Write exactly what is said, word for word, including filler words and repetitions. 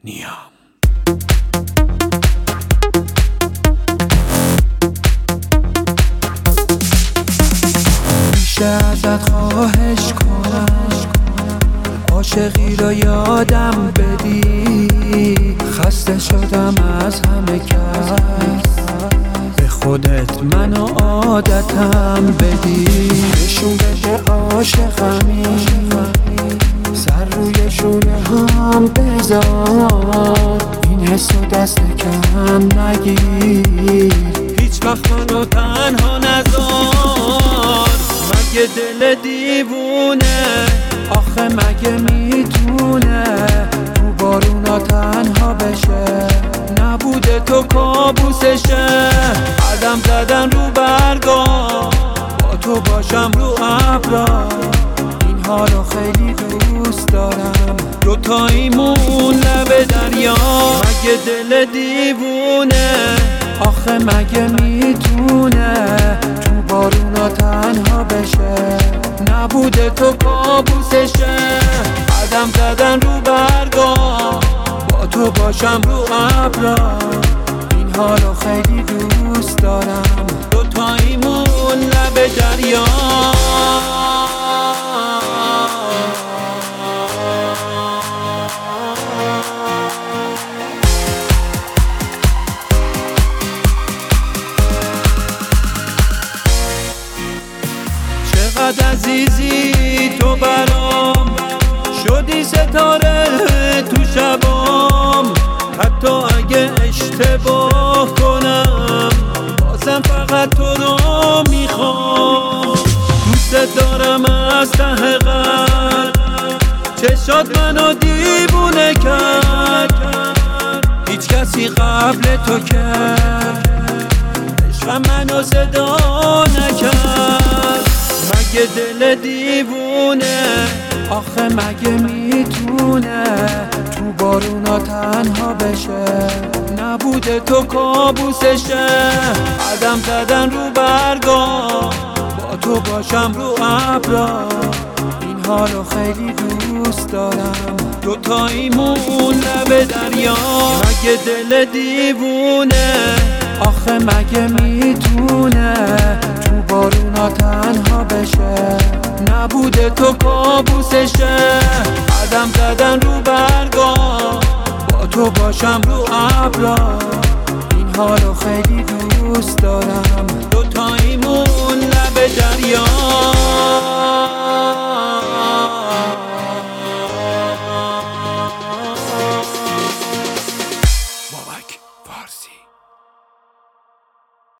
نیام. میشه ازت خواهش کنم عاشقی رو یادم بدی، خسته شدم از همه کس، به خودت منو عادتم بدی. نشون بده عاشقمی، سر روی شونه هم بذار، این حسو دست کم نگیر، هیچ وقت منو تنها نذار. مگه دل دیوونه آخه مگه میتونه تو بارونا تنها بشه، نبوده تو کابوسشه. قدم زدن رو برگا، با تو باشم رو ابرا، این حالو خیلی دوست دارم، دوتاییمون لب دریا. مگه دل دیوونه آخه مگه میتونه تو بارونا تنها بشه، نبوده تو کابوسشه. قدم زدن رو برگا، با تو باشم رو ابرا، این حالو خیلی دوست دارم، دوتاییمون لب دریا. چقدر عزیزی تو برام، شدی ستاره تو شبام، حتی اگه اشتباه کنم بازم فقط تو رو میخوام. دوست دارم از ته قلب، چشات منو دیوونه کرد، هیچ کسی قبل تو کرد عشقم منو صدا نکرد. مگه دل دیوونه آخه مگه میتونه تو بارونا تنها بشه، نبوده تو کابوسشه. قدم زدن رو برگا، با تو باشم رو ابرا، این حالو خیلی دوست دارم، دوتاییمون لب دریا. مگه دل دیوونه آخه مگه میتونه تو بارونا تنها بشه، نبوده تو کابوسشه. قدم زدن رو برگا، با تو باشم رو ابرا، این حالو خیلی دوست دارم، دوتاییمون لب دریا.